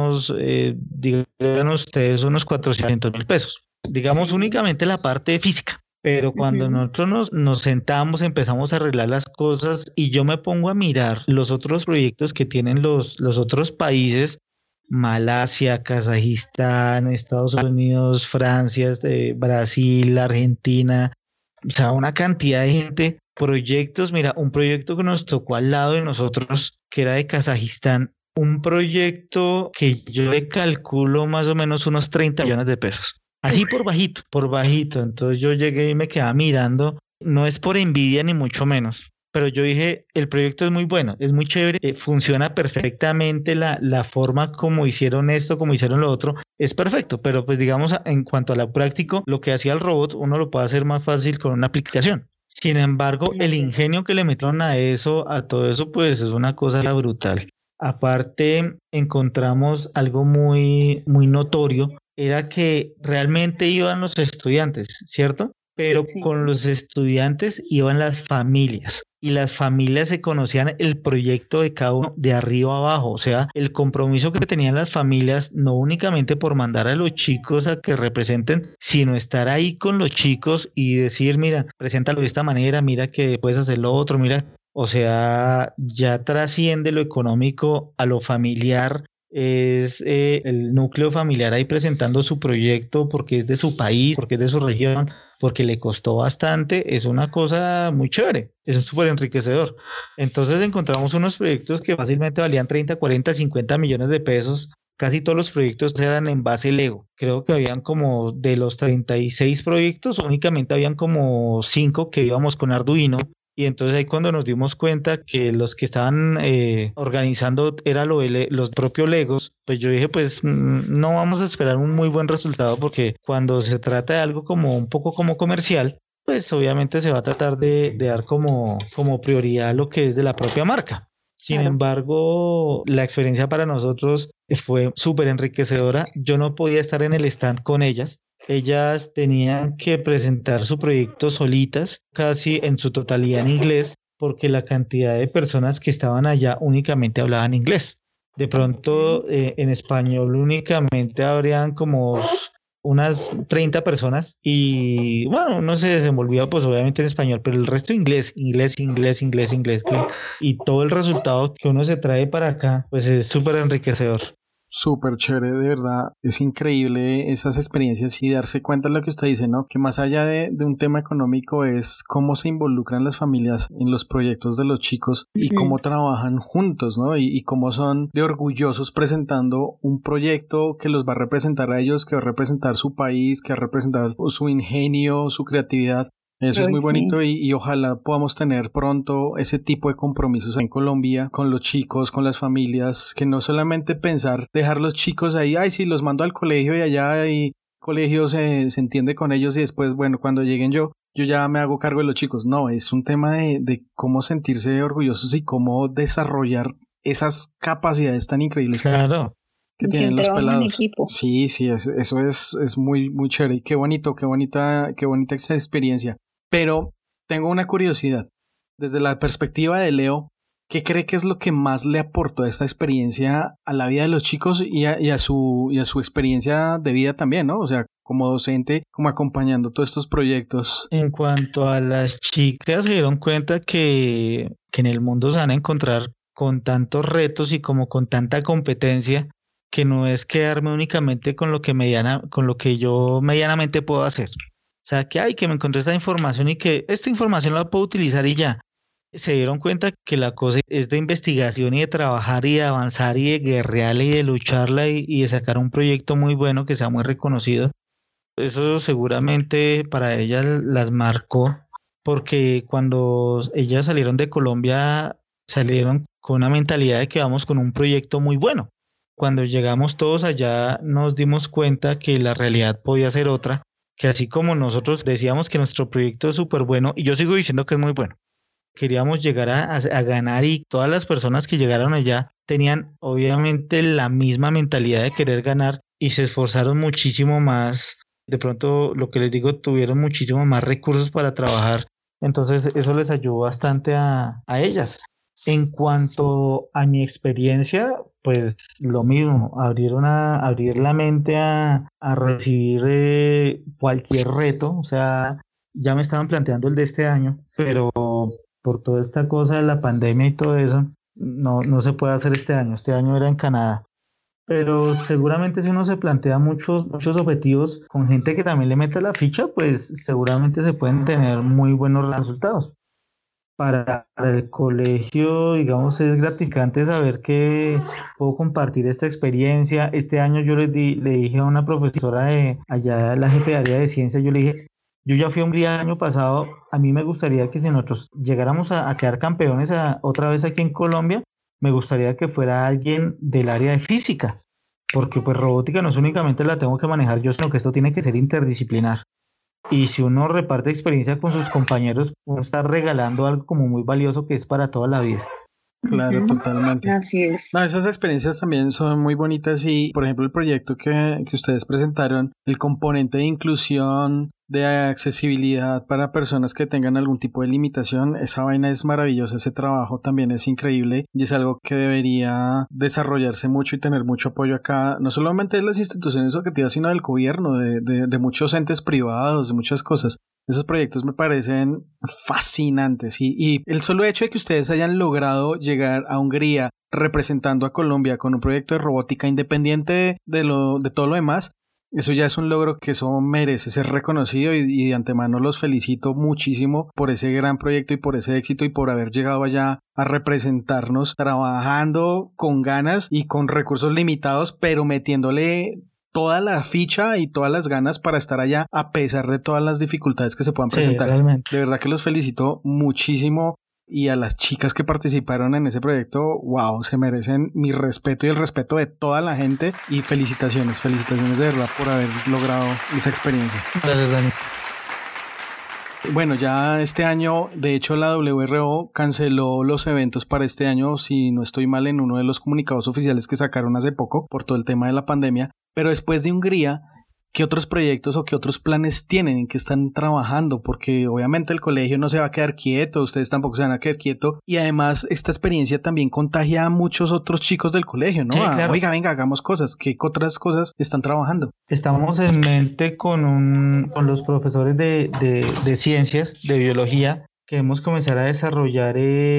digan ustedes, unos 400.000 pesos. Digamos únicamente la parte física. Pero cuando nosotros nos sentamos, empezamos a arreglar las cosas y yo me pongo a mirar los otros proyectos que tienen los otros países, Malasia, Kazajistán, Estados Unidos, Francia, Brasil, Argentina, o sea, una cantidad de gente, proyectos, mira, un proyecto que nos tocó al lado de nosotros, que era de Kazajistán, un proyecto que yo le calculo más o menos unos 30 millones de pesos. Así por bajito. Entonces yo llegué y me quedaba mirando. No es por envidia ni mucho menos, pero yo dije, el proyecto es muy bueno, es muy chévere, funciona perfectamente la forma como hicieron esto, como hicieron lo otro, es perfecto, pero pues digamos en cuanto a lo práctico, lo que hacía el robot, uno lo puede hacer más fácil con una aplicación. Sin embargo, el ingenio que le metieron a todo eso, pues es una cosa brutal. Aparte, encontramos algo muy, muy notorio, era que realmente iban los estudiantes, ¿cierto? Pero sí, con los estudiantes iban las familias y las familias se conocían el proyecto de cada uno de arriba a abajo, o sea, el compromiso que tenían las familias no únicamente por mandar a los chicos a que representen, sino estar ahí con los chicos y decir, mira, preséntalo de esta manera, mira que puedes hacer lo otro, mira, o sea, ya trasciende lo económico a lo familiar. Es el núcleo familiar ahí presentando su proyecto porque es de su país, porque es de su región, porque le costó bastante, es una cosa muy chévere, es súper enriquecedor. Entonces encontramos unos proyectos que fácilmente valían 30, 40, 50 millones de pesos. Casi todos los proyectos eran en base Lego. Creo que habían como de los 36 proyectos, únicamente habían como 5 que íbamos con Arduino. Y entonces ahí cuando nos dimos cuenta que los que estaban organizando era los propios Legos, pues yo dije, pues no vamos a esperar un muy buen resultado porque cuando se trata de algo como un poco como comercial, pues obviamente se va a tratar de dar como prioridad lo que es de la propia marca. Sin embargo, la experiencia para nosotros fue súper enriquecedora. Yo no podía estar en el stand con ellas. Ellas tenían que presentar su proyecto solitas, casi en su totalidad en inglés, porque la cantidad de personas que estaban allá únicamente hablaban inglés. De pronto, en español únicamente habrían como unas 30 personas y bueno, uno se desenvolvía pues obviamente en español, pero el resto inglés. Y todo el resultado que uno se trae para acá, pues es súper enriquecedor. Súper chévere, de verdad, es increíble esas experiencias y darse cuenta de lo que usted dice, ¿no? Que más allá de un tema económico es cómo se involucran las familias en los proyectos de los chicos y cómo trabajan juntos, ¿no? Y cómo son de orgullosos presentando un proyecto que los va a representar a ellos, que va a representar su país, que va a representar su ingenio, su creatividad. Eso es muy bonito y ojalá podamos tener pronto ese tipo de compromisos en Colombia con los chicos, con las familias, que no solamente pensar, dejar los chicos ahí, ay sí, los mando al colegio y allá y colegio se entiende con ellos y después, bueno, cuando lleguen yo ya me hago cargo de los chicos. No, es un tema de cómo sentirse orgullosos y cómo desarrollar esas capacidades tan increíbles. Claro. Que tienen los pelados. Sí, eso es muy, muy chévere. Y qué bonita esa experiencia. Pero tengo una curiosidad. Desde la perspectiva de Leo, ¿qué cree que es lo que más le aportó esta experiencia a la vida de los chicos y a su experiencia de vida también, ¿no? O sea, como docente, como acompañando todos estos proyectos. En cuanto a las chicas, se dieron cuenta que en el mundo se van a encontrar con tantos retos y como con tanta competencia, que no es quedarme únicamente con lo que yo medianamente puedo hacer. O sea, que me encontré esta información y que esta información la puedo utilizar y ya. se dieron cuenta que la cosa es de investigación y de trabajar y de avanzar y de guerrearla y de lucharla y de sacar un proyecto muy bueno que sea muy reconocido. Eso seguramente para ellas las marcó, porque cuando ellas salieron de Colombia, salieron con una mentalidad de que vamos con un proyecto muy bueno. Cuando llegamos todos allá, nos dimos cuenta que la realidad podía ser otra, que así como nosotros decíamos que nuestro proyecto es súper bueno, y yo sigo diciendo que es muy bueno, queríamos llegar a ganar, y todas las personas que llegaron allá tenían obviamente la misma mentalidad de querer ganar y se esforzaron muchísimo más. De pronto, lo que les digo, tuvieron muchísimo más recursos para trabajar, entonces eso les ayudó bastante a ellas. En cuanto a mi experiencia, pues lo mismo, abrir la mente a recibir cualquier reto. O sea, ya me estaban planteando el de este año, pero por toda esta cosa de la pandemia y todo eso, no se puede hacer este año. Este año era en Canadá. Pero seguramente si uno se plantea muchos objetivos con gente que también le mete la ficha, pues seguramente se pueden tener muy buenos resultados. Para el colegio, digamos, es gratificante saber que puedo compartir esta experiencia. Este año yo le dije a una profesora de allá, la jefe de área de ciencia, yo le dije, yo ya fui a Hungría el año pasado, a mí me gustaría que si nosotros llegáramos a quedar campeones otra vez aquí en Colombia, me gustaría que fuera alguien del área de física, porque pues robótica no es únicamente la tengo que manejar yo, sino que esto tiene que ser interdisciplinar. Y si uno reparte experiencia con sus compañeros, uno está regalando algo como muy valioso que es para toda la vida. Claro, totalmente. Así es. No, esas experiencias también son muy bonitas y, por ejemplo, el proyecto que ustedes presentaron, el componente de inclusión, de accesibilidad para personas que tengan algún tipo de limitación, esa vaina es maravillosa, ese trabajo también es increíble y es algo que debería desarrollarse mucho y tener mucho apoyo acá, no solamente de las instituciones educativas, sino del gobierno, de muchos entes privados, de muchas cosas. Esos proyectos me parecen fascinantes y el solo hecho de que ustedes hayan logrado llegar a Hungría representando a Colombia con un proyecto de robótica independiente de todo lo demás, eso ya es un logro que eso merece ser reconocido y de antemano los felicito muchísimo por ese gran proyecto y por ese éxito y por haber llegado allá a representarnos trabajando con ganas y con recursos limitados, pero metiéndole toda la ficha y todas las ganas para estar allá a pesar de todas las dificultades que se puedan presentar. Realmente. De verdad que los felicito muchísimo y a las chicas que participaron en ese proyecto, wow, se merecen mi respeto y el respeto de toda la gente y felicitaciones de verdad por haber logrado esa experiencia. Gracias, Dani. Bueno, ya este año, de hecho, la WRO canceló los eventos para este año, si no estoy mal, en uno de los comunicados oficiales que sacaron hace poco por todo el tema de la pandemia. Pero después de Hungría, ¿qué otros proyectos o qué otros planes tienen en que están trabajando? Porque obviamente el colegio no se va a quedar quieto, ustedes tampoco se van a quedar quietos y además esta experiencia también contagia a muchos otros chicos del colegio, ¿no? Sí, claro. Oiga, venga, hagamos cosas. ¿Qué otras cosas están trabajando? Estamos en mente con los profesores de ciencias, de biología, queremos comenzar a desarrollar,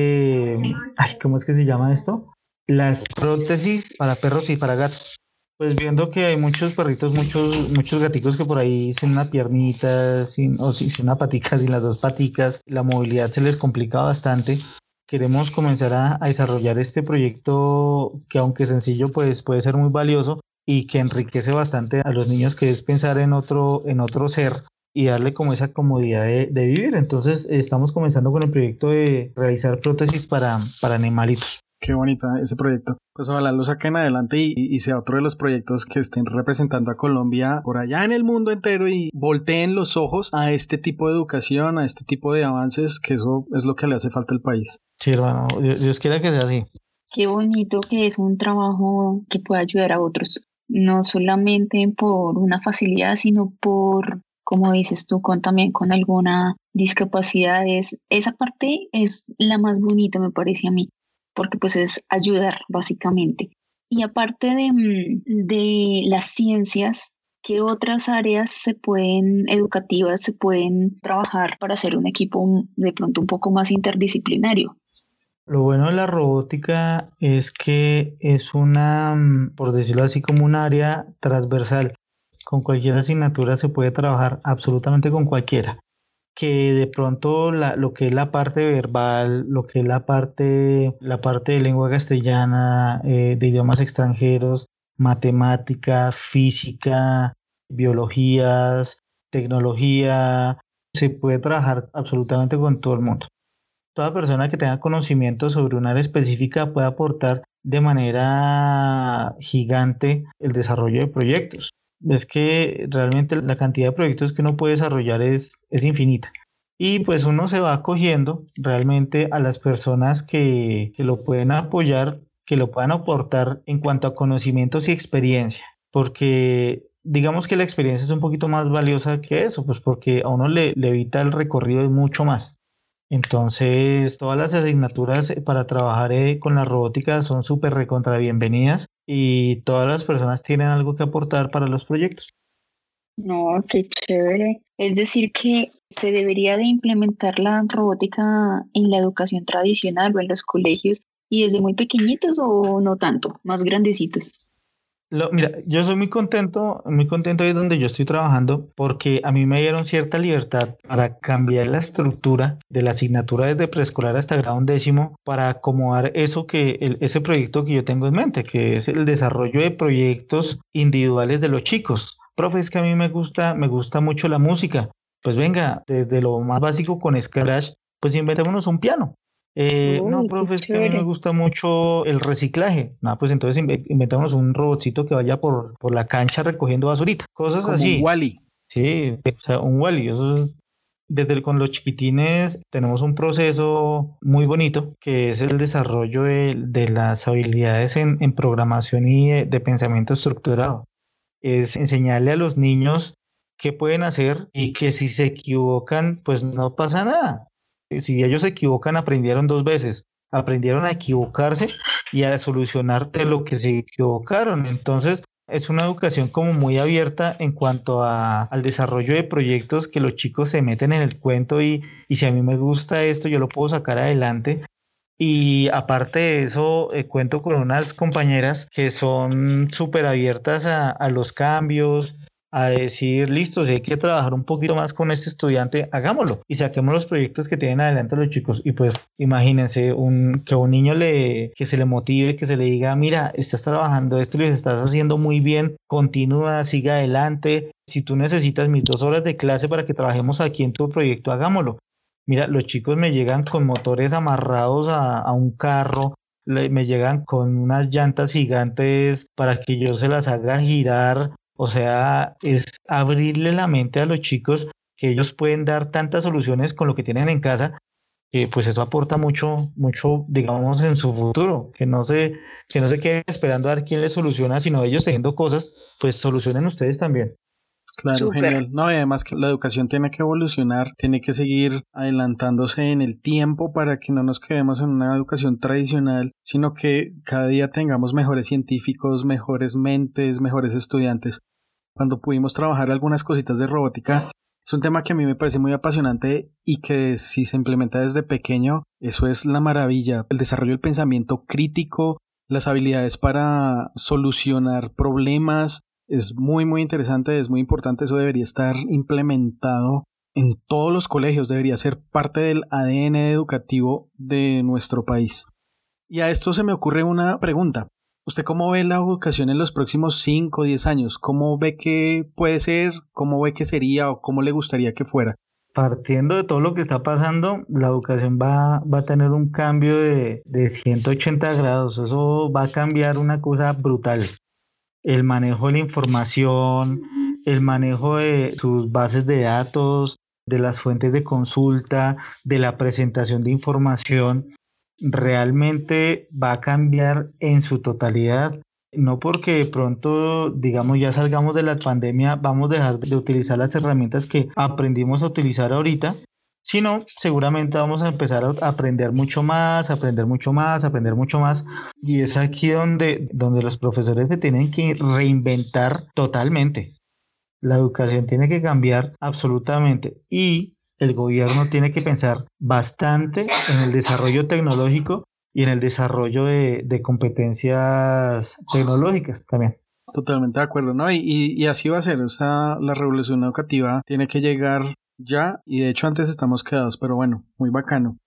¿cómo es que se llama esto? Las prótesis para perros y para gatos. Pues viendo que hay muchos perritos, muchos gaticos que por ahí sin una piernita, sin una patica, sin las dos paticas, la movilidad se les complica bastante. Queremos comenzar a desarrollar este proyecto que, aunque sencillo, pues puede ser muy valioso y que enriquece bastante a los niños, que es pensar en otro ser y darle como esa comodidad de vivir. Entonces estamos comenzando con el proyecto de realizar prótesis para animalitos. Qué bonita ese proyecto. Pues ojalá lo saquen adelante y sea otro de los proyectos que estén representando a Colombia por allá en el mundo entero y volteen los ojos a este tipo de educación, a este tipo de avances, que eso es lo que le hace falta al país. Sí, hermano, Dios quiera que sea así. Qué bonito que es un trabajo que puede ayudar a otros, no solamente por una facilidad, sino por, como dices tú, también con alguna discapacidad. Esa parte es la más bonita, me parece a mí, porque pues es ayudar básicamente. Y aparte de las ciencias, ¿qué otras áreas educativas se pueden trabajar para hacer un equipo de pronto un poco más interdisciplinario? Lo bueno de la robótica es que es por decirlo así, como un área transversal. Con cualquier asignatura se puede trabajar, absolutamente con cualquiera. que de pronto lo que es la parte verbal, lo que es la parte de lengua castellana, de idiomas extranjeros, matemática, física, biologías, tecnología, se puede trabajar absolutamente con todo el mundo. Toda persona que tenga conocimiento sobre un área específica puede aportar de manera gigante el desarrollo de proyectos. Es que realmente la cantidad de proyectos que uno puede desarrollar es infinita. Y pues uno se va acogiendo realmente a las personas que lo pueden apoyar, que lo puedan aportar en cuanto a conocimientos y experiencia. Porque digamos que la experiencia es un poquito más valiosa que eso, pues porque a uno le evita el recorrido de mucho más. Entonces, todas las asignaturas para trabajar con la robótica son súper recontra bienvenidas y todas las personas tienen algo que aportar para los proyectos. No, qué chévere. Es decir, que se debería de implementar la robótica en la educación tradicional o en los colegios y desde muy pequeñitos o no tanto, más grandecitos. Mira, yo soy muy contento ahí donde yo estoy trabajando porque a mí me dieron cierta libertad para cambiar la estructura de la asignatura desde preescolar hasta grado 11 para acomodar ese proyecto que yo tengo en mente, que es el desarrollo de proyectos individuales de los chicos. Profe, es que a mí me gusta mucho la música. Pues venga, desde lo más básico con Scratch, pues inventémonos un piano. No, profe, es que a mí me gusta mucho el reciclaje. No, pues entonces inventamos un robotcito que vaya por la cancha recogiendo basurita. Cosas como así. Un Wall-E. Sí, o sea, un Wall-E. Eso es, con los chiquitines tenemos un proceso muy bonito que es el desarrollo de las habilidades en programación y de pensamiento estructurado. Es enseñarle a los niños qué pueden hacer y que si se equivocan, pues no pasa nada. Si ellos se equivocan, aprendieron 2 veces. Aprendieron a equivocarse y a solucionar de lo que se equivocaron. Entonces, es una educación como muy abierta en cuanto al desarrollo de proyectos que los chicos se meten en el cuento y si a mí me gusta esto, yo lo puedo sacar adelante. Y aparte de eso, cuento con unas compañeras que son súper abiertas a los cambios, a decir, listo, si hay que trabajar un poquito más con este estudiante, hagámoslo y saquemos los proyectos que tienen adelante los chicos. Y pues imagínense que un niño que se le motive, que se le diga, mira, estás trabajando esto y lo estás haciendo muy bien, continúa, sigue adelante. Si tú necesitas mis 2 horas de clase para que trabajemos aquí en tu proyecto, hagámoslo. Mira, los chicos me llegan con motores amarrados a un carro, me llegan con unas llantas gigantes para que yo se las haga girar. O sea, es abrirle la mente a los chicos que ellos pueden dar tantas soluciones con lo que tienen en casa, que pues eso aporta mucho, mucho, digamos, en su futuro, que no se queden esperando a ver quién les soluciona, sino ellos teniendo cosas, pues solucionen ustedes también. Claro, Súper. Genial. No, y además que la educación tiene que evolucionar, tiene que seguir adelantándose en el tiempo para que no nos quedemos en una educación tradicional, sino que cada día tengamos mejores científicos, mejores mentes, mejores estudiantes. Cuando pudimos trabajar algunas cositas de robótica, es un tema que a mí me parece muy apasionante y que si se implementa desde pequeño, eso es la maravilla. El desarrollo del pensamiento crítico, las habilidades para solucionar problemas, es muy muy interesante, es muy importante, eso debería estar implementado en todos los colegios, debería ser parte del ADN educativo de nuestro país. Y a esto se me ocurre una pregunta. ¿Usted cómo ve la educación en los próximos 5 o 10 años? ¿Cómo ve que puede ser? ¿Cómo ve que sería o cómo le gustaría que fuera? Partiendo de todo lo que está pasando, la educación va a tener un cambio de 180 grados. Eso va a cambiar una cosa brutal. El manejo de la información, el manejo de sus bases de datos, de las fuentes de consulta, de la presentación de información, realmente va a cambiar en su totalidad. No porque de pronto, digamos, ya salgamos de la pandemia, vamos a dejar de utilizar las herramientas que aprendimos a utilizar ahorita, sino seguramente vamos a empezar a aprender mucho más, aprender mucho más, y es aquí donde los profesores se tienen que reinventar totalmente. La educación tiene que cambiar absolutamente y el gobierno tiene que pensar bastante en el desarrollo tecnológico y en el desarrollo de competencias tecnológicas también. Totalmente de acuerdo, ¿no? Y así va a ser, o sea, la revolución educativa tiene que llegar ya, y de hecho antes estamos quedados, pero bueno, muy bacano.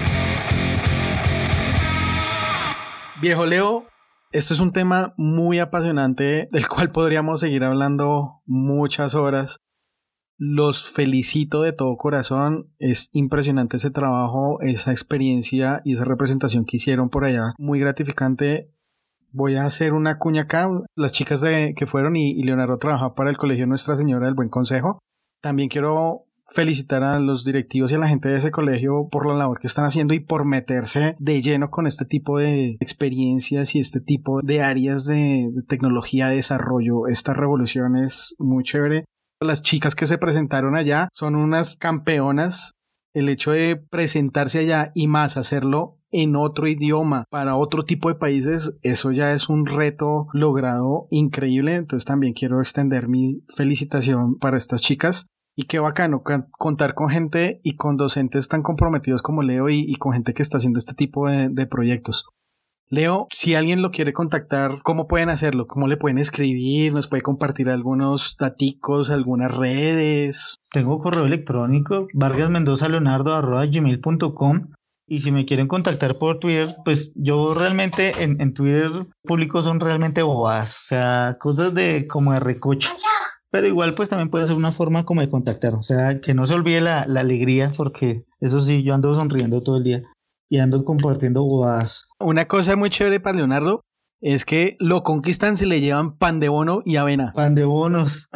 Viejo Leo, esto es un tema muy apasionante del cual podríamos seguir hablando muchas horas. Los felicito de todo corazón, es impresionante ese trabajo, esa experiencia y esa representación que hicieron por allá, muy gratificante. Voy a hacer una cuña acá, las chicas que fueron y Leonardo trabaja para el Colegio Nuestra Señora del Buen Consejo. También quiero felicitar a los directivos y a la gente de ese colegio por la labor que están haciendo y por meterse de lleno con este tipo de experiencias y este tipo de áreas de tecnología, de desarrollo. Esta revolución es muy chévere. Las chicas que se presentaron allá son unas campeonas. El hecho de presentarse allá y más hacerlo en otro idioma para otro tipo de países, eso ya es un reto logrado increíble. Entonces también quiero extender mi felicitación para estas chicas. Y qué bacano contar con gente y con docentes tan comprometidos como Leo y con gente que está haciendo este tipo de proyectos. Leo, si alguien lo quiere contactar, ¿cómo pueden hacerlo? ¿Cómo le pueden escribir? ¿Nos puede compartir algunos daticos, algunas redes? Tengo correo electrónico, vargasmendozaleonardo@gmail.com. Y si me quieren contactar por Twitter, pues yo realmente en Twitter público son realmente bobadas, o sea, cosas como de recocha. Pero igual pues también puede ser una forma como de contactar, o sea, que no se olvide la alegría, porque eso sí, yo ando sonriendo todo el día y ando compartiendo bobadas. Una cosa muy chévere para Leonardo es que lo conquistan si le llevan pan de bono y avena. Pan de bonos.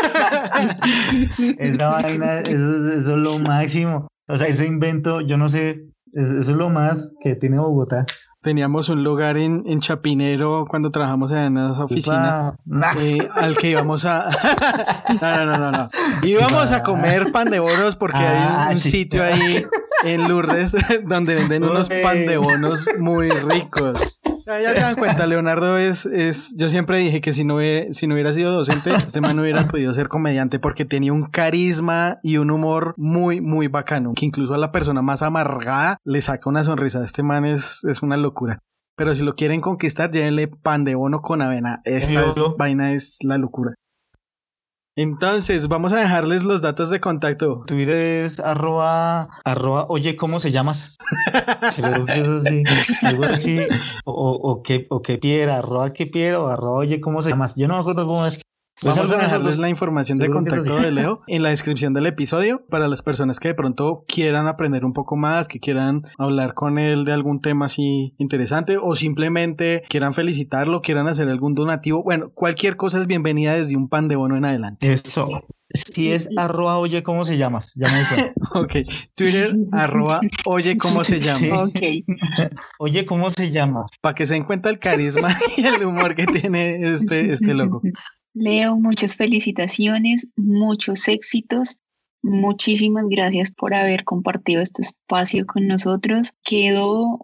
Esa vaina, eso es lo máximo. O sea, ese invento, yo no sé, eso es lo más que tiene Bogotá. Teníamos un lugar en Chapinero cuando trabajamos en esa oficina al que íbamos a... No. Íbamos a comer pan de bonos porque hay un sitio ahí en Lourdes donde venden unos pan de bonos muy ricos. Ya se dan cuenta, Leonardo yo siempre dije que si no hubiera sido docente, este man no hubiera podido ser comediante porque tenía un carisma y un humor muy, muy bacano, que incluso a la persona más amargada le saca una sonrisa. Este man es una locura. Pero si lo quieren conquistar, llévenle pan de bono con avena. Esa vaina es la locura. Entonces, vamos a dejarles los datos de contacto. Twitter es arroba oye, ¿cómo se llamas? Creo que eso sí, algo así, o que piera, arroba que piera, o arroba oye, ¿cómo se llamas? Yo no me acuerdo cómo es. Vamos a dejarles la información de contacto de Leo en la descripción del episodio para las personas que de pronto quieran aprender un poco más, que quieran hablar con él de algún tema así interesante o simplemente quieran felicitarlo, quieran hacer algún donativo. Bueno, cualquier cosa es bienvenida desde un pan de bono en adelante. Eso. Si es arroba oye, ¿cómo se llamas? Ya me dijo. Ok. Twitter arroba oye, ¿cómo se llamas? Okay. Oye, ¿cómo se llama? Para que se den cuenta el carisma y el humor que tiene este loco. Leo, muchas felicitaciones, muchos éxitos. Muchísimas gracias por haber compartido este espacio con nosotros. Quedo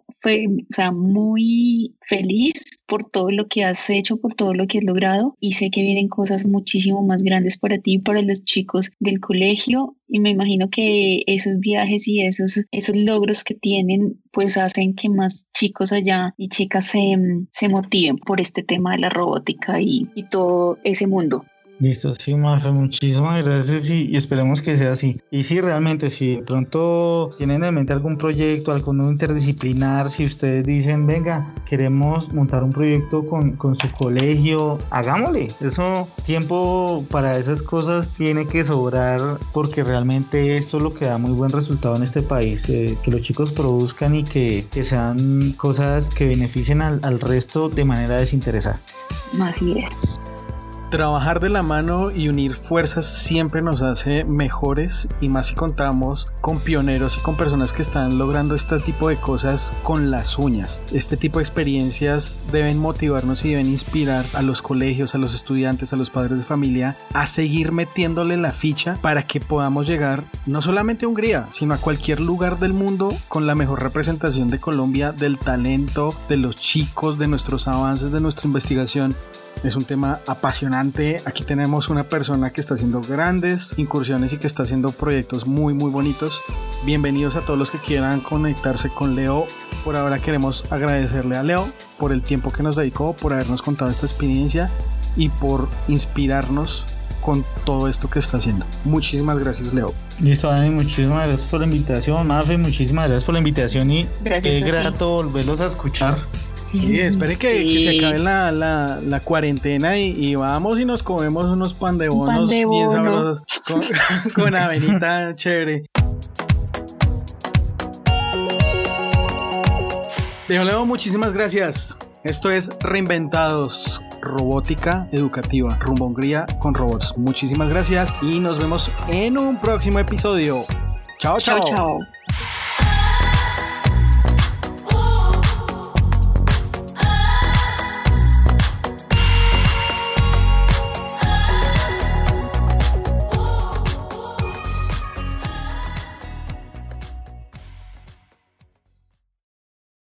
muy feliz por todo lo que has hecho, por todo lo que has logrado, y sé que vienen cosas muchísimo más grandes para ti y para los chicos del colegio, y me imagino que esos viajes y esos logros que tienen pues hacen que más chicos allá y chicas se motiven por este tema de la robótica y todo ese mundo. Listo, sí, Mafe, muchísimas gracias y esperemos que sea así. Y sí, realmente, si de pronto tienen en mente algún proyecto, algo interdisciplinar, si ustedes dicen, venga, queremos montar un proyecto con su colegio, hagámosle. Eso, tiempo para esas cosas tiene que sobrar porque realmente esto es lo que da muy buen resultado en este país, que los chicos produzcan y que sean cosas que beneficien al resto de manera desinteresada. Así es. Trabajar de la mano y unir fuerzas siempre nos hace mejores, y más si contamos con pioneros y con personas que están logrando este tipo de cosas con las uñas. Este tipo de experiencias deben motivarnos y deben inspirar a los colegios, a los estudiantes, a los padres de familia a seguir metiéndole la ficha para que podamos llegar no solamente a Hungría, sino a cualquier lugar del mundo con la mejor representación de Colombia, del talento, de los chicos, de nuestros avances, de nuestra investigación. Es un tema apasionante. Aquí tenemos una persona que está haciendo grandes incursiones y que está haciendo proyectos muy muy bonitos. Bienvenidos a todos los que quieran conectarse con Leo. Por ahora queremos agradecerle a Leo por el tiempo que nos dedicó, por habernos contado esta experiencia y por inspirarnos con todo esto que está haciendo. Muchísimas gracias, Leo. Listo, Dani, muchísimas gracias por la invitación. Mafe, muchísimas gracias por la invitación y qué grato volverlos a escuchar. Sí, espere que se acabe la cuarentena y vamos y nos comemos unos pan de bonos bien sabrosos con avenita chévere. Leo, muchísimas gracias. Esto es Reinventados, robótica educativa, rumbo a Hungría con robots. Muchísimas gracias y nos vemos en un próximo episodio. Chao, chao. Chao, chao.